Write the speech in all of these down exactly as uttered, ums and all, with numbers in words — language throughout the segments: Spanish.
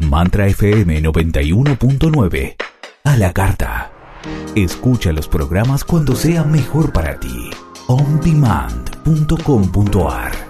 Mantra F M noventa y uno punto nueve. A la carta. Escucha los programas cuando sea mejor para ti. on demand punto com punto a r.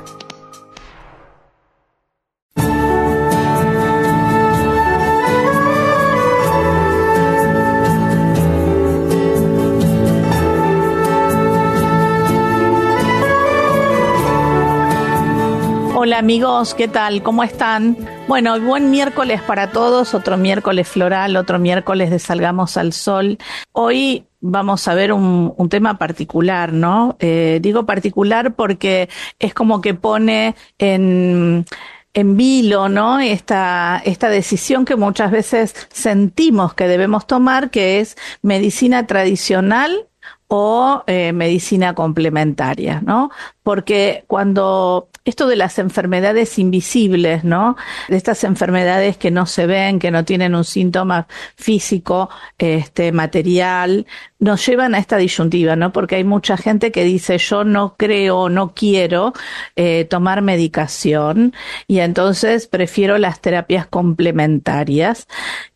Hola amigos, ¿qué tal? ¿Cómo están? Bueno, buen miércoles para todos, otro miércoles floral, otro miércoles de Salgamos al Sol. Hoy vamos a ver un, un tema particular, ¿no? Eh, digo particular porque es como que pone en... en vilo, ¿no? Esta, esta decisión que muchas veces sentimos que debemos tomar, que es medicina tradicional o eh, medicina complementaria, ¿no? Porque cuando esto de las enfermedades invisibles, ¿no? De estas enfermedades que no se ven, que no tienen un síntoma físico, este, material, nos llevan a esta disyuntiva, ¿no? Porque hay mucha gente que dice, yo no creo, no quiero eh, tomar medicación y entonces prefiero las terapias complementarias.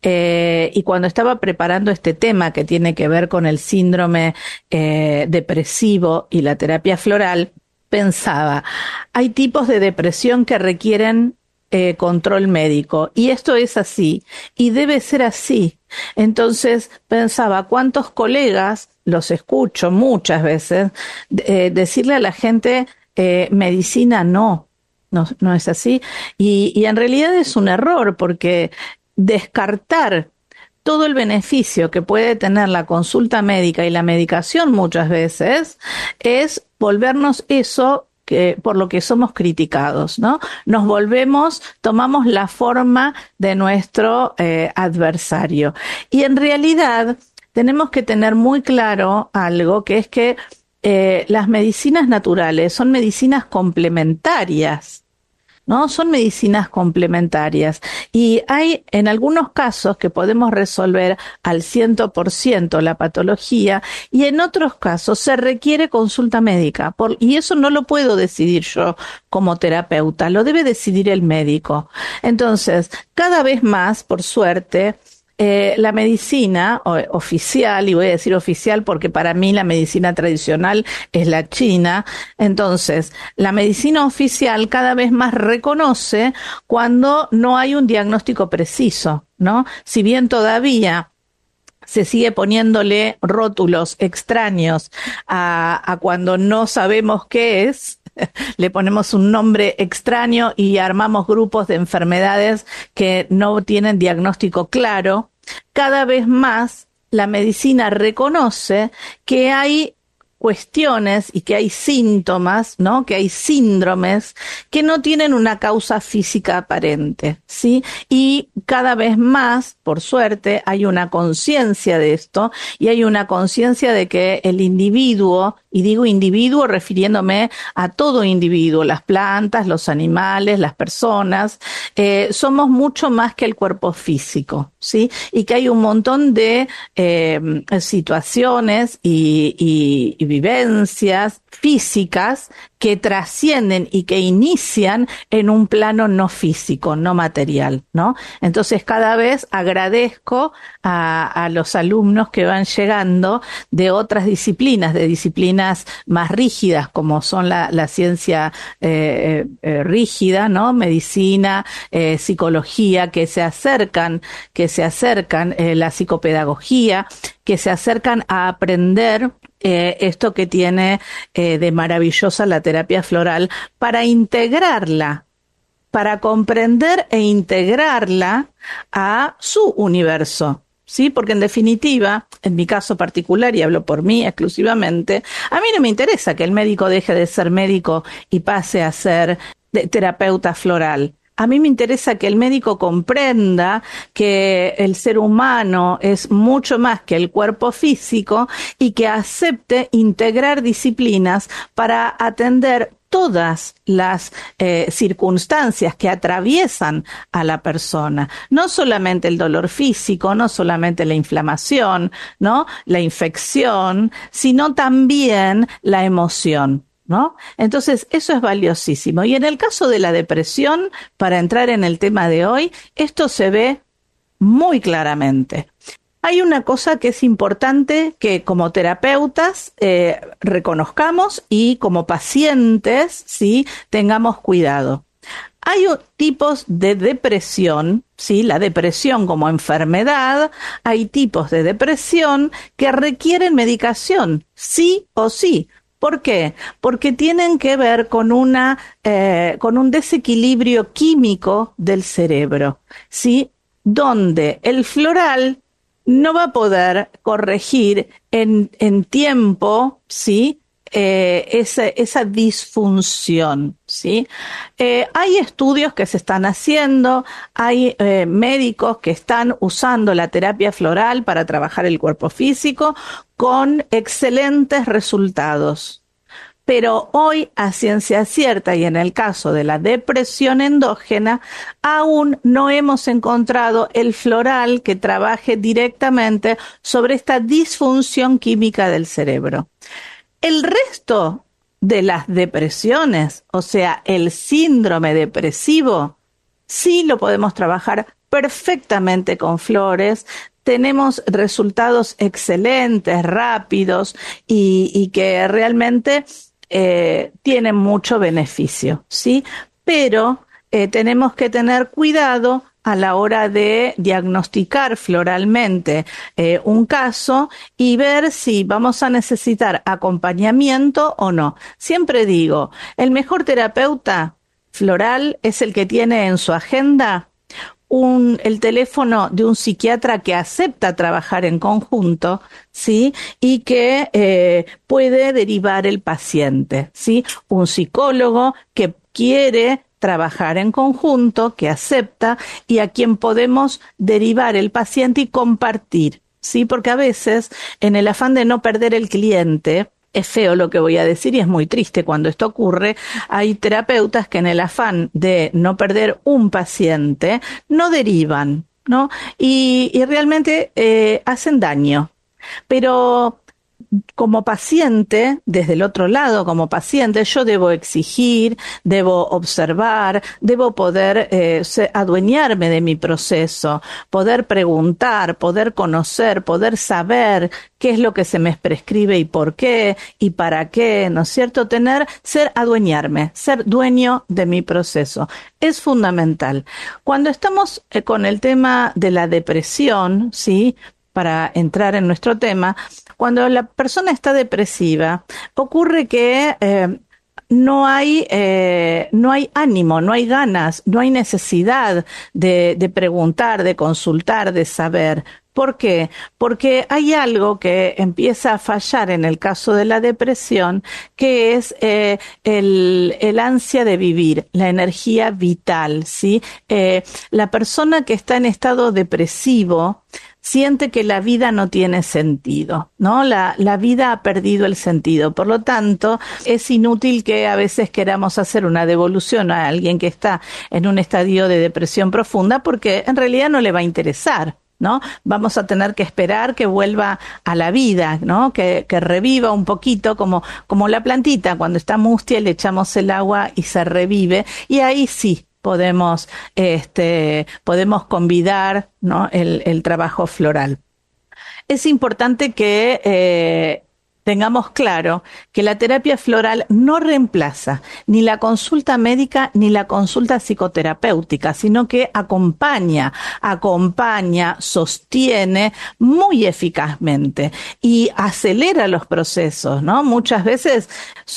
Eh, y cuando estaba preparando este tema que tiene que ver con el síndrome eh, depresivo y la terapia floral, pensaba, hay tipos de depresión que requieren eh, control médico y esto es así y debe ser así. Entonces pensaba, ¿cuántos colegas, los escucho muchas veces, eh, decirle a la gente, eh, medicina no, no, no es así? Y, y en realidad es un error porque descartar todo el beneficio que puede tener la consulta médica y la medicación muchas veces es volvernos eso que, por lo que somos criticados, ¿no? Nos volvemos, tomamos la forma de nuestro eh, adversario. Y en realidad tenemos que tener muy claro algo, que es que eh, las medicinas naturales son medicinas complementarias, ¿no? Son medicinas complementarias y hay en algunos casos que podemos resolver al cien por ciento la patología y en otros casos se requiere consulta médica por, y eso no lo puedo decidir yo como terapeuta, lo debe decidir el médico. Entonces, cada vez más, por suerte, Eh, la medicina o, oficial, y voy a decir oficial porque para mí la medicina tradicional es la china, entonces la medicina oficial cada vez más reconoce cuando no hay un diagnóstico preciso, ¿no? Si bien todavía se sigue poniéndole rótulos extraños a, a cuando no sabemos qué es, le ponemos un nombre extraño y armamos grupos de enfermedades que no tienen diagnóstico claro. Cada vez más la medicina reconoce que hay cuestiones y que hay síntomas, ¿no? Que hay síndromes que no tienen una causa física aparente, ¿sí? Y cada vez más, por suerte, hay una conciencia de esto y hay una conciencia de que el individuo, y digo individuo refiriéndome a todo individuo, las plantas, los animales, las personas, eh, somos mucho más que el cuerpo físico, ¿sí? Y que hay un montón de eh, situaciones y, y, y vivencias físicas que trascienden y que inician en un plano no físico, no material, ¿no? Entonces cada vez agradezco a, a los alumnos que van llegando de otras disciplinas, de disciplinas más rígidas como son la, la ciencia eh, eh, rígida, ¿no? Medicina, eh, psicología, que se acercan, que se acercan, eh, la psicopedagogía, que se acercan a aprender Eh, esto que tiene eh, de maravillosa la terapia floral para integrarla, para comprender e integrarla a su universo, ¿sí? Porque en definitiva, en mi caso particular, y hablo por mí exclusivamente, a mí no me interesa que el médico deje de ser médico y pase a ser de terapeuta floral. A mí me interesa que el médico comprenda que el ser humano es mucho más que el cuerpo físico y que acepte integrar disciplinas para atender todas las eh, circunstancias que atraviesan a la persona, no solamente el dolor físico, no solamente la inflamación, ¿no? La infección, sino también la emoción. ¿no? Entonces, eso es valiosísimo. Y en el caso de la depresión, para entrar en el tema de hoy, esto se ve muy claramente. Hay una cosa que es importante que como terapeutas eh, reconozcamos y como pacientes, ¿sí?, tengamos cuidado. Hay tipos de depresión, ¿sí?, la depresión como enfermedad, hay tipos de depresión que requieren medicación, sí o sí. ¿Por qué? Porque tienen que ver con una, eh, con un desequilibrio químico del cerebro, ¿sí?, donde el floral no va a poder corregir en, en tiempo, ¿sí?, eh, esa, esa disfunción, ¿sí? Eh, hay estudios que se están haciendo, hay eh, médicos que están usando la terapia floral para trabajar el cuerpo físico con excelentes resultados. Pero hoy, a ciencia cierta, y en el caso de la depresión endógena, aún no hemos encontrado el floral que trabaje directamente sobre esta disfunción química del cerebro. El resto de las depresiones, o sea, el síndrome depresivo, sí lo podemos trabajar perfectamente con flores. Tenemos resultados excelentes, rápidos y, y que realmente Eh, tienen mucho beneficio, ¿sí? Pero eh, tenemos que tener cuidado a la hora de diagnosticar floralmente eh, un caso y ver si vamos a necesitar acompañamiento o no. Siempre digo, el mejor terapeuta floral es el que tiene en su agenda Un, el teléfono de un psiquiatra que acepta trabajar en conjunto, ¿sí?, y que eh, puede derivar el paciente, ¿sí? Un psicólogo que quiere trabajar en conjunto, que acepta y a quien podemos derivar el paciente y compartir, ¿sí? Porque a veces, en el afán de no perder el cliente, es feo lo que voy a decir y es muy triste cuando esto ocurre, hay terapeutas que en el afán de no perder un paciente no derivan, ¿no? Y, y realmente eh, hacen daño. Pero como paciente, desde el otro lado, como paciente, yo debo exigir, debo observar, debo poder eh, adueñarme de mi proceso, poder preguntar, poder conocer, poder saber qué es lo que se me prescribe y por qué y para qué, ¿no es cierto? Tener, ser adueñarme, ser dueño de mi proceso. Es fundamental. Cuando estamos eh, con el tema de la depresión, ¿sí?, para entrar en nuestro tema, cuando la persona está depresiva, ocurre que eh, no hay eh, no hay ánimo, no hay ganas, no hay necesidad de, de preguntar, de consultar, de saber. ¿Por qué? Porque hay algo que empieza a fallar en el caso de la depresión, que es eh, el, el ansia de vivir, la energía vital, ¿sí? Eh, la persona que está en estado depresivo siente que la vida no tiene sentido, ¿no? La, la vida ha perdido el sentido. Por lo tanto, es inútil que a veces queramos hacer una devolución a alguien que está en un estadio de depresión profunda, porque en realidad no le va a interesar, ¿no? Vamos a tener que esperar que vuelva a la vida, ¿no? Que, que reviva un poquito como, como la plantita, cuando está mustia le echamos el agua y se revive, y ahí sí podemos, este, podemos convidar, ¿no?, el, el trabajo floral. Es importante que eh, tengamos claro que la terapia floral no reemplaza ni la consulta médica ni la consulta psicoterapéutica, sino que acompaña, acompaña, sostiene muy eficazmente y acelera los procesos, ¿no? Muchas veces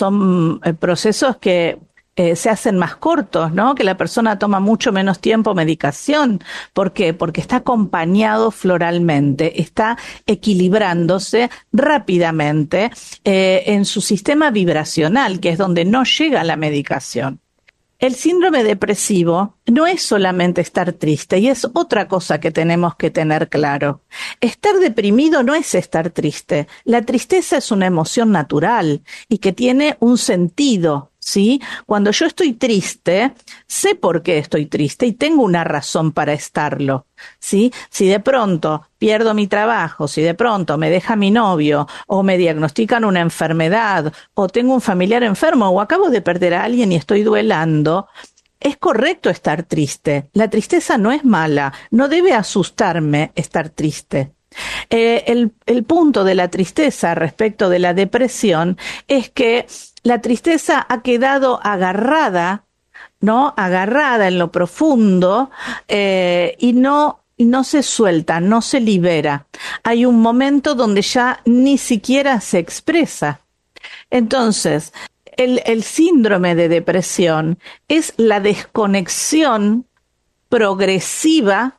son eh, procesos que Eh, se hacen más cortos, ¿no? Que la persona toma mucho menos tiempo medicación. ¿Por qué? Porque está acompañado floralmente, está equilibrándose rápidamente eh, en su sistema vibracional, que es donde no llega la medicación. El síndrome depresivo no es solamente estar triste, y es otra cosa que tenemos que tener claro. Estar deprimido no es estar triste. La tristeza es una emoción natural y que tiene un sentido, ¿sí? Cuando yo estoy triste, sé por qué estoy triste y tengo una razón para estarlo, ¿sí? Si de pronto pierdo mi trabajo, si de pronto me deja mi novio, o me diagnostican una enfermedad, o tengo un familiar enfermo, o acabo de perder a alguien y estoy duelando, es correcto estar triste. La tristeza no es mala, no debe asustarme estar triste. Eh, el, el punto de la tristeza respecto de la depresión es que la tristeza ha quedado agarrada, ¿no? Agarrada en lo profundo eh, y no, no se suelta, no se libera. Hay un momento donde ya ni siquiera se expresa. Entonces, el, el síndrome de depresión es la desconexión progresiva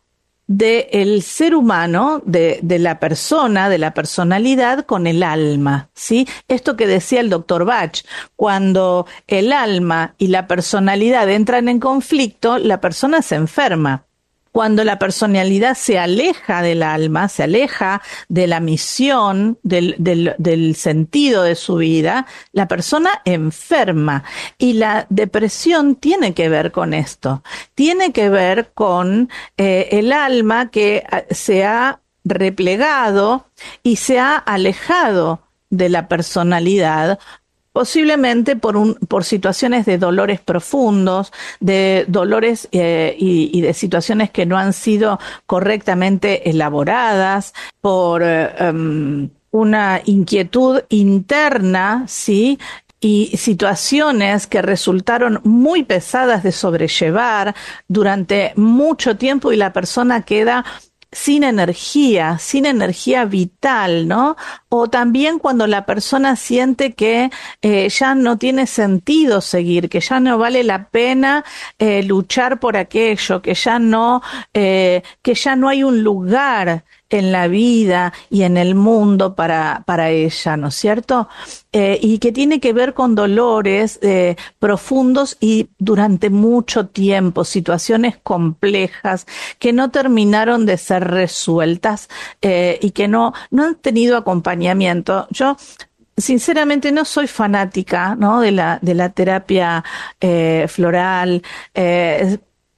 del ser humano, de, de la persona, de la personalidad con el alma, ¿sí? Esto que decía el doctor Bach, cuando el alma y la personalidad entran en conflicto, la persona se enferma. Cuando la personalidad se aleja del alma, se aleja de la misión, del, del, del sentido de su vida, la persona enferma. Y la depresión tiene que ver con esto. Tiene que ver con eh, el alma que se ha replegado y se ha alejado de la personalidad, posiblemente por un por situaciones de dolores profundos, de dolores eh, y, y de situaciones que no han sido correctamente elaboradas, por eh, um, una inquietud interna, ¿sí? Y situaciones que resultaron muy pesadas de sobrellevar durante mucho tiempo y la persona queda sin energía, sin energía vital, ¿no? O también cuando la persona siente que eh, ya no tiene sentido seguir, que ya no vale la pena eh, luchar por aquello, que ya no, eh, que ya no hay un lugar en la vida y en el mundo para, para ella, ¿no es cierto? Eh, y que tiene que ver con dolores eh, profundos y durante mucho tiempo, situaciones complejas que no terminaron de ser resueltas eh, y que no, no han tenido acompañamiento. Yo sinceramente no soy fanática, ¿no? de la, de la terapia eh, floral, eh,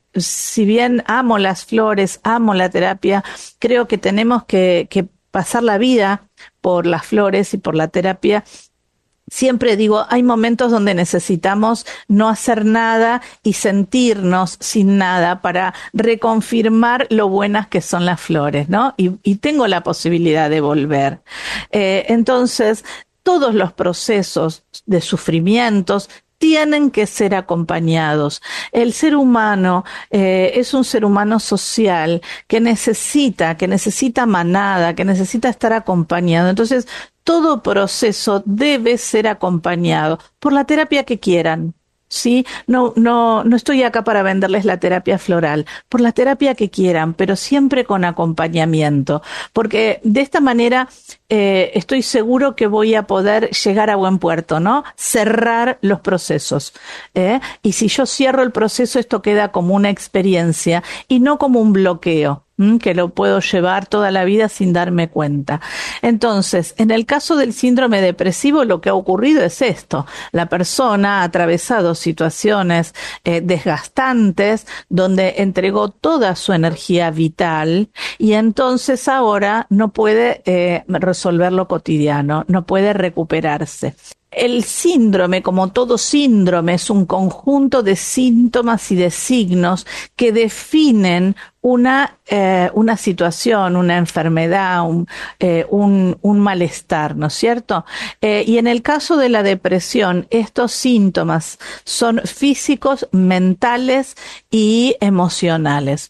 si bien amo las flores, amo la terapia, creo que tenemos que, que pasar la vida por las flores y por la terapia. Siempre digo, hay momentos donde necesitamos no hacer nada y sentirnos sin nada para reconfirmar lo buenas que son las flores, ¿no? Y, y tengo la posibilidad de volver. Eh, entonces, todos los procesos de sufrimientos tienen que ser acompañados. El ser humano eh, es un ser humano social que necesita, que necesita manada, que necesita estar acompañado. Entonces, todo proceso debe ser acompañado por la terapia que quieran. Sí, no, no, no estoy acá para venderles la terapia floral, por la terapia que quieran, pero siempre con acompañamiento, porque de esta manera eh, estoy seguro que voy a poder llegar a buen puerto, ¿no? Cerrar los procesos, ¿eh? Y si yo cierro el proceso, esto queda como una experiencia y no como un bloqueo, ¿m? Que lo puedo llevar toda la vida sin darme cuenta. Entonces, en el caso del síndrome depresivo, lo que ha ocurrido es esto: la persona ha atravesado situaciones eh, desgastantes donde entregó toda su energía vital y entonces ahora no puede eh, resolver lo cotidiano, no puede recuperarse. El síndrome, como todo síndrome, es un conjunto de síntomas y de signos que definen una, eh, una situación, una enfermedad, un, eh, un, un malestar, ¿no es cierto? Eh, y en el caso de la depresión, estos síntomas son físicos, mentales y emocionales.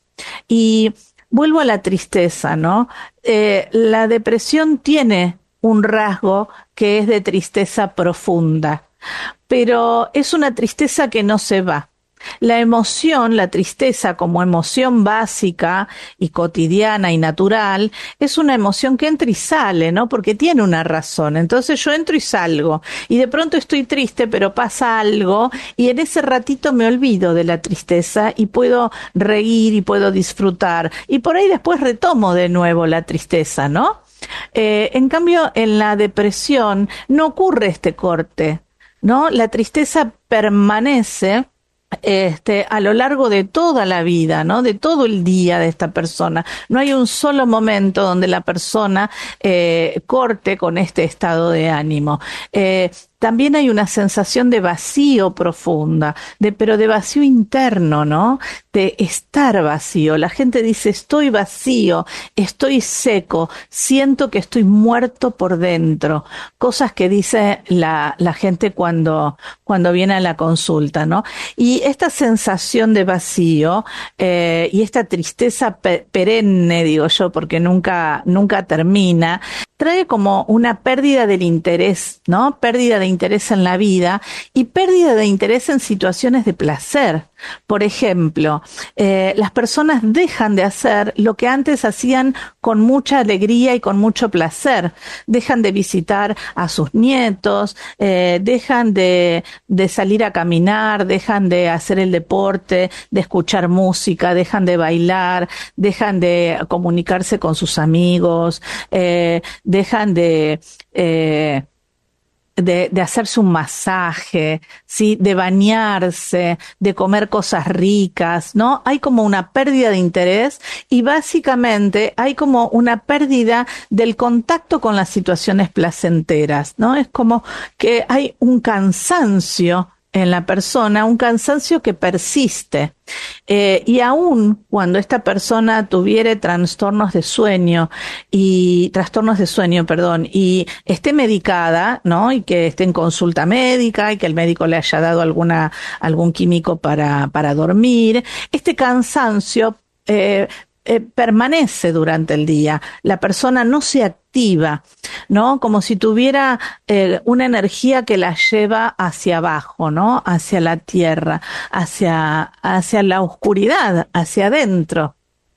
Y vuelvo a la tristeza, ¿no? Eh, la depresión tiene un rasgo que es de tristeza profunda, pero es una tristeza que no se va. La emoción, la tristeza como emoción básica y cotidiana y natural, es una emoción que entra y sale, ¿no? Porque tiene una razón. Entonces yo entro y salgo y de pronto estoy triste, pero pasa algo y en ese ratito me olvido de la tristeza y puedo reír y puedo disfrutar y por ahí después retomo de nuevo la tristeza, ¿no? Eh, en cambio, en la depresión no ocurre este corte. ¿no? La tristeza permanece Este, a lo largo de toda la vida, ¿no? De todo el día de esta persona. No hay un solo momento donde la persona eh, corte con este estado de ánimo. Eh, También hay una sensación de vacío profunda, de, pero de vacío interno, ¿no? De estar vacío. La gente dice, estoy vacío, estoy seco, siento que estoy muerto por dentro. Cosas que dice la, la gente cuando, cuando viene a la consulta, ¿no? Y esta sensación de vacío eh, y esta tristeza pe- perenne, digo yo, porque nunca, nunca termina, trae como una pérdida del interés, ¿no? Pérdida de interés en la vida y pérdida de interés en situaciones de placer. Por ejemplo, eh, las personas dejan de hacer lo que antes hacían con mucha alegría y con mucho placer. Dejan de visitar a sus nietos, eh, dejan de, de salir a caminar, dejan de hacer el deporte, de escuchar música, dejan de bailar, dejan de comunicarse con sus amigos, eh, dejan de... Eh, De, de hacerse un masaje, ¿sí? De bañarse, de comer cosas ricas, ¿no? Hay como una pérdida de interés y básicamente hay como una pérdida del contacto con las situaciones placenteras, ¿no? Es como que hay un cansancio en la persona, un cansancio que persiste. Eh, y aún cuando esta persona tuviere trastornos de sueño y trastornos de sueño, perdón, y esté medicada, ¿no? Y que esté en consulta médica y que el médico le haya dado alguna algún químico para para dormir, este cansancio eh, eh, permanece durante el día. La persona no se activa, ¿no? Como si tuviera eh, una energía que la lleva hacia abajo, ¿no? Hacia la tierra, hacia, hacia la oscuridad, hacia adentro.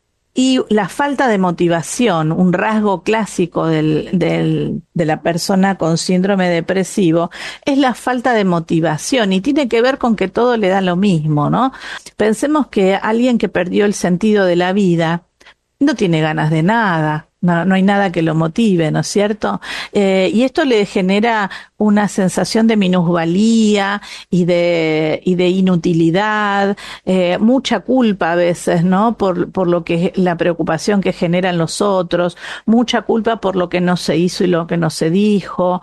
Y la falta de motivación, un rasgo clásico del, del, de la persona con síndrome depresivo, es la falta de motivación y tiene que ver con que todo le da lo mismo, ¿no? Pensemos que alguien que perdió el sentido de la vida no tiene ganas de nada. No, no hay nada que lo motive, ¿no es cierto? Eh, y esto le genera una sensación de minusvalía y de, y de inutilidad, eh, mucha culpa a veces, ¿no? Por, por lo que, la preocupación que generan los otros, mucha culpa por lo que no se hizo y lo que no se dijo.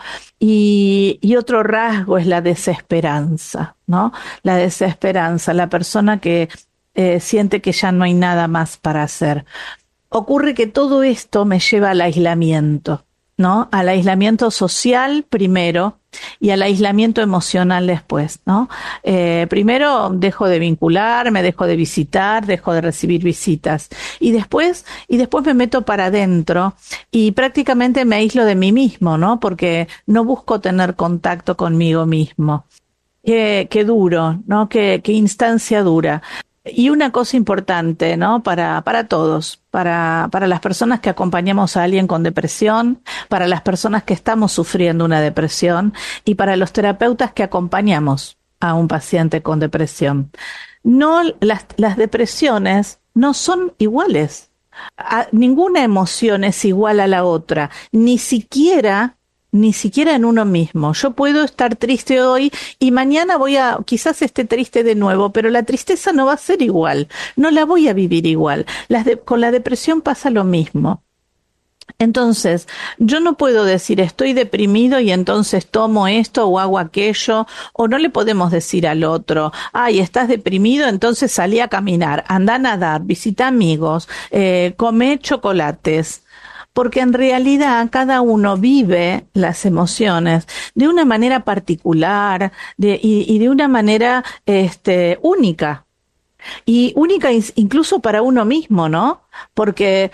Y, y otro rasgo es la desesperanza, ¿no? La desesperanza, la persona que eh, siente que ya no hay nada más para hacer. Ocurre que todo esto me lleva al aislamiento, ¿no? Al aislamiento social primero y al aislamiento emocional después, ¿no? Eh, primero dejo de vincularme, dejo de visitar, dejo de recibir visitas y después, y después me meto para adentro y prácticamente me aíslo de mí mismo, ¿no? Porque no busco tener contacto conmigo mismo. Qué, qué duro, ¿no? Qué, qué instancia dura. Y una cosa importante, ¿no? Para, para todos, para, para las personas que acompañamos a alguien con depresión, para las personas que estamos sufriendo una depresión y para los terapeutas que acompañamos a un paciente con depresión. No, las, las depresiones no son iguales. A, ninguna emoción es igual a la otra, ni siquiera ni siquiera en uno mismo. Yo puedo estar triste hoy y mañana voy a, quizás esté triste de nuevo, pero la tristeza no va a ser igual, no la voy a vivir igual. Las de, con la depresión pasa lo mismo. Entonces, yo no puedo decir estoy deprimido y entonces tomo esto o hago aquello, o no le podemos decir al otro, ay, estás deprimido, entonces salí a caminar, anda a nadar, visita amigos, eh, come chocolates. Porque en realidad cada uno vive las emociones de una manera particular de, y, y de una manera este, única. Y única incluso para uno mismo, ¿no? Porque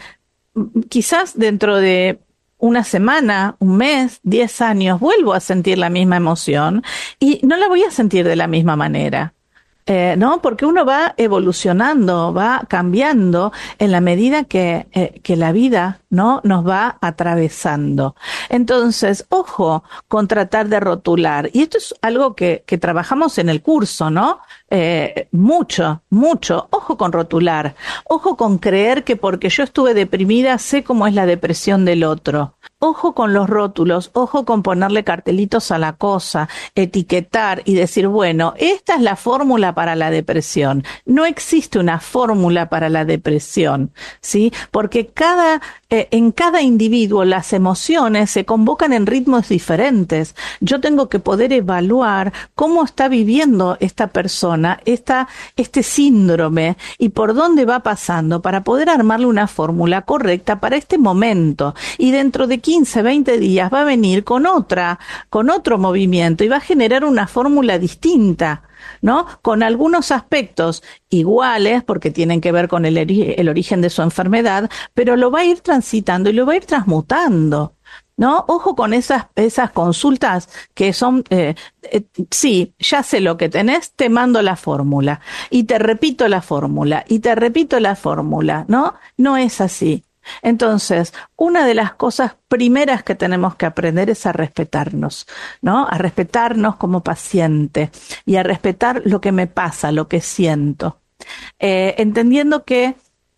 quizás dentro de una semana, un mes, diez años, vuelvo a sentir la misma emoción y no la voy a sentir de la misma manera. Eh, ¿no? Porque uno va evolucionando, va cambiando en la medida que, eh, que la vida, ¿no? Nos va atravesando. Entonces, ojo con tratar de rotular. Y esto es algo que, que trabajamos en el curso, ¿no? Eh, mucho, mucho. Ojo con rotular, ojo con creer que porque yo estuve deprimida sé cómo es la depresión del otro. Ojo con los rótulos, ojo con ponerle cartelitos a la cosa, etiquetar y decir, bueno, esta es la fórmula para la depresión. No existe una fórmula para la depresión, ¿sí? Porque cada, eh, en cada individuo las emociones se convocan en ritmos diferentes. Yo tengo que poder evaluar cómo está viviendo esta persona, esta, este síndrome y por dónde va pasando para poder armarle una fórmula correcta para este momento. Y dentro de quince, veinte días va a venir con otra, con otro movimiento y va a generar una fórmula distinta, ¿no? Con algunos aspectos iguales, porque tienen que ver con el, el origen de su enfermedad, pero lo va a ir transitando y lo va a ir transmutando, ¿no? Ojo con esas, esas consultas que son, eh, eh, sí, ya sé lo que tenés, te mando la fórmula y te repito la fórmula y te repito la fórmula, ¿no? No es así. Entonces, una de las cosas primeras que tenemos que aprender es a respetarnos, ¿no? A respetarnos como paciente y a respetar lo que me pasa, lo que siento. Eh, entendiendo que,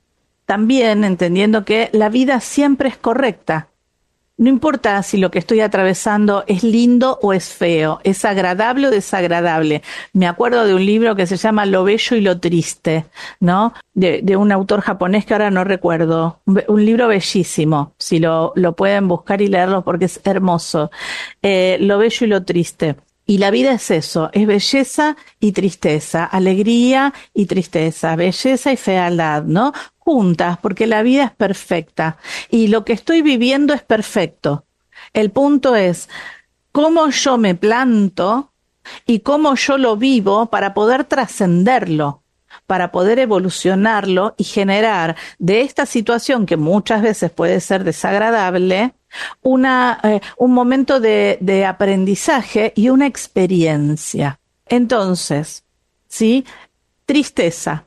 también entendiendo que la vida siempre es correcta. No importa si lo que estoy atravesando es lindo o es feo, es agradable o desagradable. Me acuerdo de un libro que se llama Lo bello y lo triste, ¿no? De, de un autor japonés que ahora no recuerdo. Un, un libro bellísimo, si lo, lo pueden buscar y leerlo porque es hermoso. Eh, Lo bello y lo triste. Y la vida es eso, es belleza y tristeza, alegría y tristeza, belleza y fealdad, ¿no? Juntas, porque la vida es perfecta y lo que estoy viviendo es perfecto. El punto es cómo yo me planto y cómo yo lo vivo para poder trascenderlo, para poder evolucionarlo y generar de esta situación que muchas veces puede ser desagradable, una, eh, un momento de, de aprendizaje y una experiencia. Entonces, ¿sí? Tristeza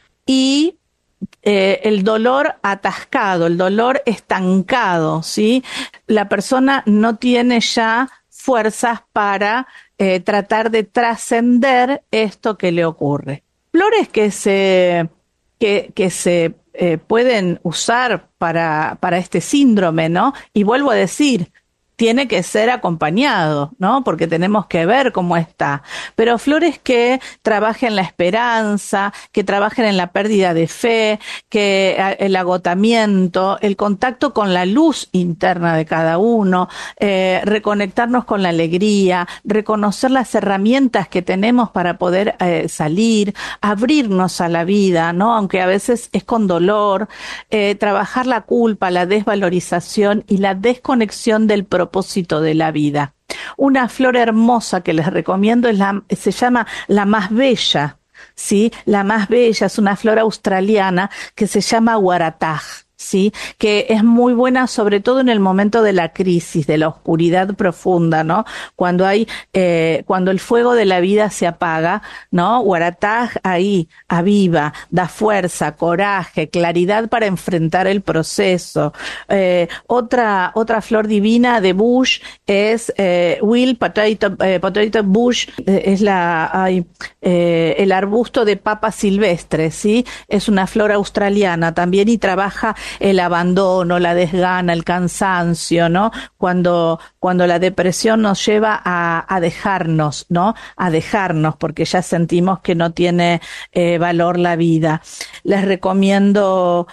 y Eh, el dolor atascado, el dolor estancado, ¿sí? La persona no tiene ya fuerzas para eh, tratar de trascender esto que le ocurre. Flores que se, que, que se eh, pueden usar para, para este síndrome, ¿no? Y vuelvo a decir, tiene que ser acompañado, ¿no? Porque tenemos que ver cómo está. Pero flores que trabajen la esperanza, que trabajen en la pérdida de fe, que el agotamiento, el contacto con la luz interna de cada uno, eh, reconectarnos con la alegría, reconocer las herramientas que tenemos para poder eh, salir, abrirnos a la vida, ¿no? Aunque a veces es con dolor, eh, trabajar la culpa, la desvalorización y la desconexión del propósito propósito de la vida. Una flor hermosa que les recomiendo es la, se llama la más bella, ¿sí? La más bella es una flor australiana que se llama Waratah, ¿sí? Que es muy buena sobre todo en el momento de la crisis, de la oscuridad profunda, ¿no? Cuando hay, eh, cuando el fuego de la vida se apaga, ¿no? Waratah ahí aviva, da fuerza, coraje, claridad para enfrentar el proceso. Eh, otra, otra flor divina de bush es eh, Wild Potato, eh, Potato Bush, eh, es la, ay, eh, el arbusto de papa silvestre, ¿sí? Es una flor australiana también y trabaja el abandono, la desgana, el cansancio, ¿no? Cuando, cuando la depresión nos lleva a, a dejarnos, ¿no? A dejarnos porque ya sentimos que no tiene eh, valor la vida. Les recomiendo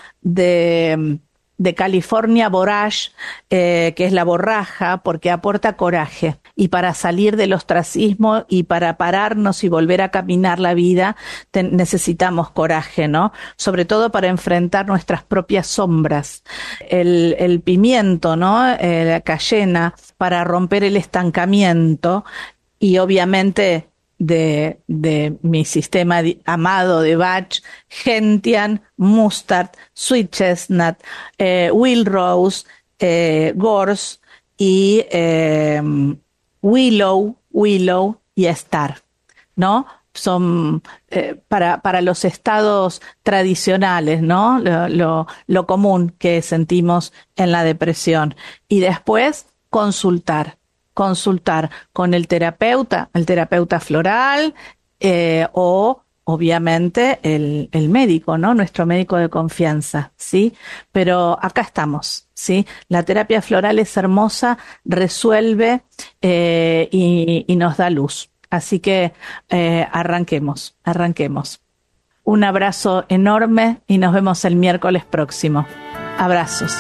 de... de California Borage, eh, que es la borraja, porque aporta coraje. Y para salir del ostracismo y para pararnos y volver a caminar la vida, te, necesitamos coraje, ¿no? Sobre todo para enfrentar nuestras propias sombras. El, el pimiento, ¿no? Eh, la cayena, para romper el estancamiento y obviamente de, de mi sistema amado de Bach, gentian, mustard, sweet chestnut, eh, wild rose, eh, gorse y eh, willow, willow y star, ¿no? Son eh, para, para los estados tradicionales, ¿no? Lo, lo, lo común que sentimos en la depresión. Y después consultar. consultar con el terapeuta, el terapeuta floral, eh, o obviamente el, el médico, ¿no? Nuestro médico de confianza, ¿sí? Pero acá estamos, ¿sí? La terapia floral es hermosa, resuelve eh, y, y nos da luz. Así que eh, arranquemos, arranquemos. Un abrazo enorme y nos vemos el miércoles próximo. Abrazos.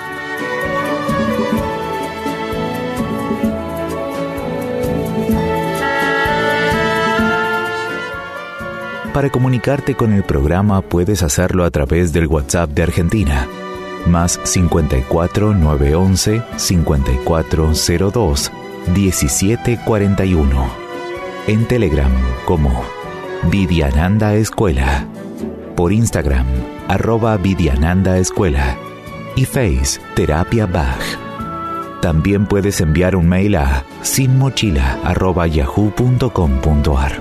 Para comunicarte con el programa puedes hacerlo a través del WhatsApp de Argentina, más cincuenta y cuatro, nueve once, cincuenta y cuatro cero dos, diecisiete cuarenta y uno. En Telegram como Vidyananda Escuela, por Instagram arroba Vidyananda Escuela y Face Terapia Bach. También puedes enviar un mail a sinmochila arroba yahoo punto com punto ar.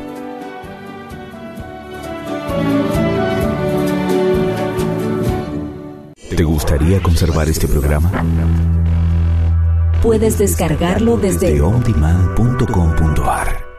¿Te gustaría conservar este programa? Puedes descargarlo desde on demand punto com punto ar.